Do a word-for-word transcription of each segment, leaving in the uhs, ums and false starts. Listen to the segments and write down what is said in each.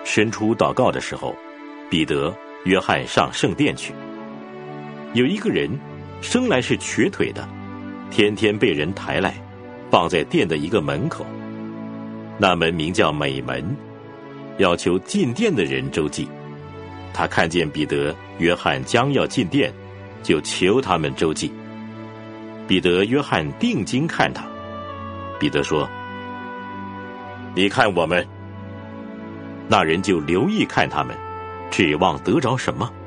伸出祷告的时候，彼得、约翰上圣殿去。有一个人生来是瘸腿的，天天被人抬来，放在殿的一个门口。那门名叫美门，要求进殿的人周济。他看见彼得、约翰将要进殿，就求他们周济。彼得、约翰定睛看他。彼得说：“你看我们。”那人就留意看他们，指望得着什么。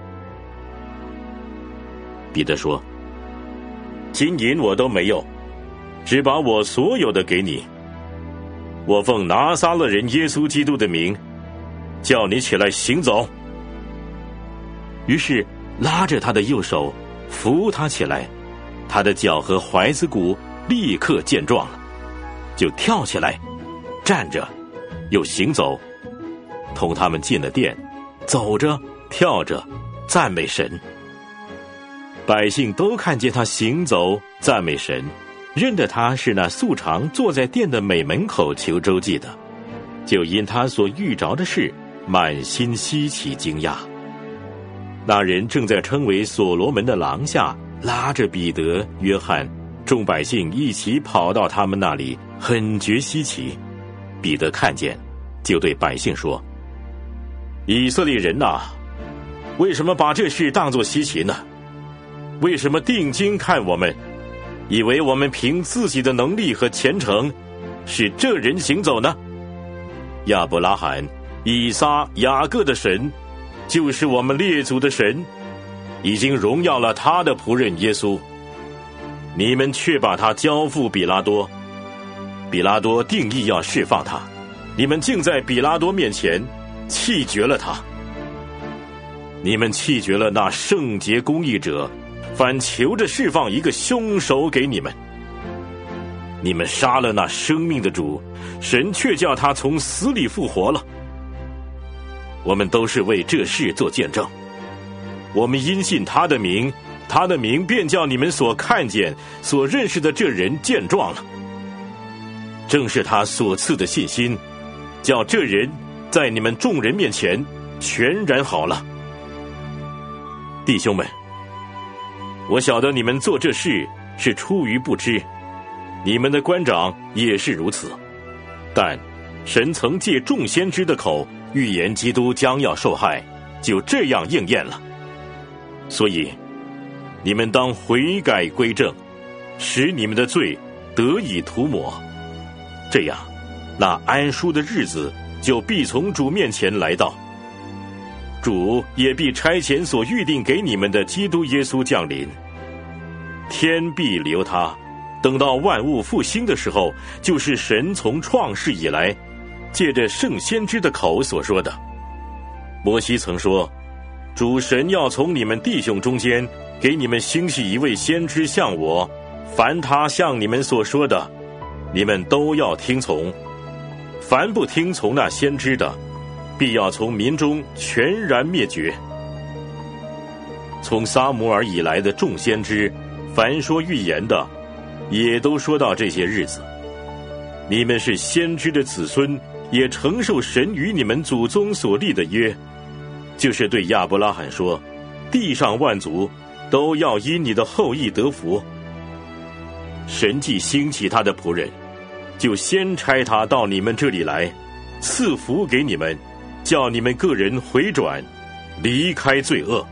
彼得说：“金银我都没有，只把我所有的给你。我奉拿撒勒人耶稣基督的名，叫你起来行走。”于是拉着他的右手，扶他起来，他的脚和踝子骨立刻健壮了，就跳起来，站着，又行走，同他们进了殿，走着跳着赞美神。百姓都看见他行走赞美神，认得他是那素常坐在殿的美门口求周济的，就因他所遇着的事满心稀奇惊讶。那人正在称为所罗门的廊下，拉着彼得、约翰，众百姓一起跑到他们那里，很觉稀奇。彼得看见，就对百姓说：“以色列人哪，为什么把这事当作稀奇呢？为什么定睛看我们，以为我们凭自己的能力和虔诚使这人行走呢？亚伯拉罕、以撒、雅各的神，就是我们列祖的神，已经荣耀了他的仆人耶稣。你们却把他交付比拉多，比拉多定义要释放他，你们竟在比拉多面前弃绝了他。你们弃绝了那圣洁公义者，反求着释放一个凶手给你们。你们杀了那生命的主，神却叫他从死里复活了。我们都是为这事做见证。我们因信他的名，他的名便叫你们所看见、所认识的这人健壮了。正是他所赐的信心，叫这人在你们众人面前全然好了。弟兄们，我晓得你们做这事是出于不知，你们的官长也是如此。但神曾借众先知的口预言基督将要受害，就这样应验了。所以你们当悔改归正，使你们的罪得以涂抹，这样那安舒的日子就必从主面前来到，主也必差遣所预定给你们的基督耶稣降临。天必留他，等到万物复兴的时候，就是神从创世以来借着圣先知的口所说的。摩西曾说，主神要从你们弟兄中间给你们兴起一位先知像我，凡他向你们所说的，你们都要听从。凡不听从那先知的，必要从民中全然灭绝。从撒母耳以来的众先知，凡说预言的，也都说到这些日子。你们是先知的子孙，也承受神与你们祖宗所立的约，就是对亚伯拉罕说，地上万族都要因你的后裔得福。神既兴起他的仆人，就先差他到你们这里来，赐福给你们，叫你们个人回转，离开罪恶，